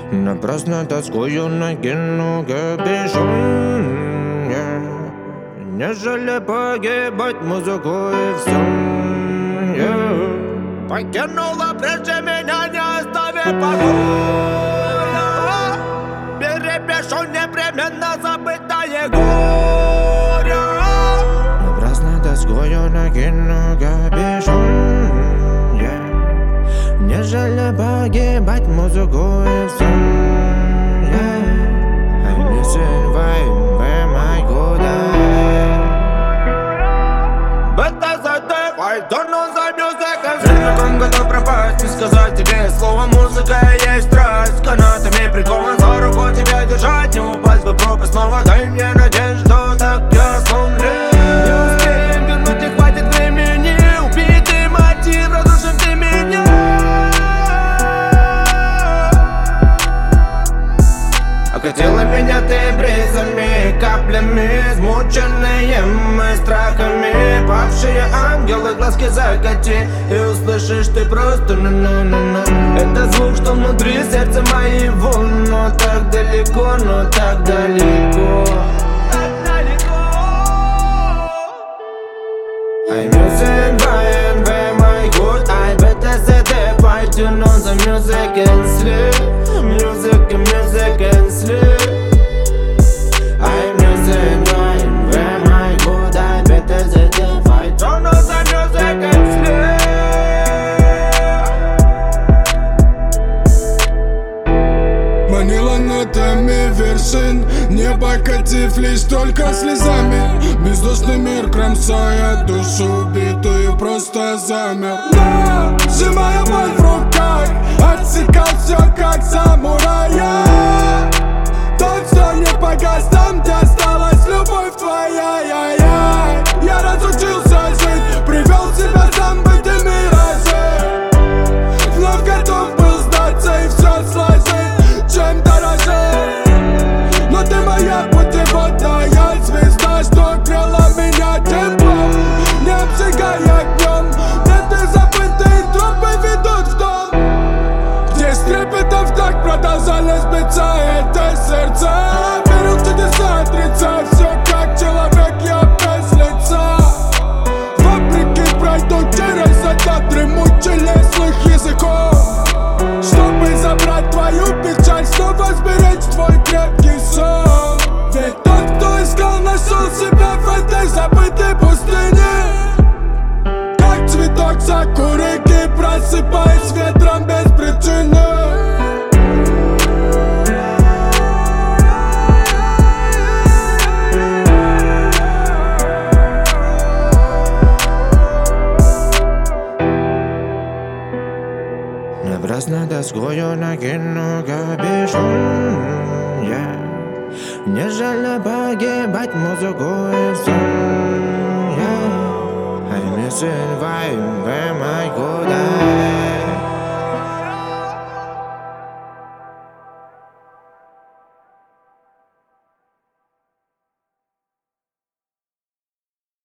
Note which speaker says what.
Speaker 1: Напрасно тоскую, накину капюшон, нежели погибать музыку и в сон. Покинула прежде меня, не оставив покоя. Перепишу непременно забытое горе. Напрасно тоскую, накину капюшон, нежели погибать музыку и в сон. I'm missing vibe, where am I going? БТЗТ, I don't know the music. Целиком готов пропасть и сказать тебе слово музыка и есть страсть. Канатами прикован за руку тебя держать, не упасть бы пропасть. Снова дай мне надежду, так я сломлен. Не успеем вернуть, не хватит времени. Убитый мотив, разрушим ты меня. Окатила меня ты бризами, каплями, измученные мы страхами. Павшие ангелы, глазки закати, и услышишь ты просто ну-ну-ну-ну. Это звук, что внутри сердца моего, но так далеко, но так далеко. I'm using Brian, where my good. I better say that fight, you know the music and sleep. Music and sleep. I'm using Brian, where my good. I better say that fight, you know the music and sleep.
Speaker 2: Манила нотами вершин, не покатив лишь только слезами. Бездушный мир, кромсая душу убитую, просто замер. Но, сжимая боль в руках, отсекал все как самурая. Тот, что не погас, там, где осталась любовь твоя. Я разучился жить, привел себя сам в эти миражи. Вновь готов был сдаться и все сложить, чем дорожить. Но ты моя путеводная звезда, что грела меня теплом, не обжигая огнем. Где-то забытые тропы ведут в дом, где с трепетом в так продолжались биться эти сердца. Верил в чудеса, отрицая все, как человек я без лица. Вопреки пройду через этот дремучий лес злых языков, чтобы забрать твою печаль, снова сберечь твой крепкий сон. Ведь тот, кто искал, нашел себя в этой забытой пустыне. Как цветок сакурики, просыпаясь ветром без причины.
Speaker 1: Напрасно тоскую, накину капюшон, нежели погибать музыку и в сон. I'm missing vibe, where am I going?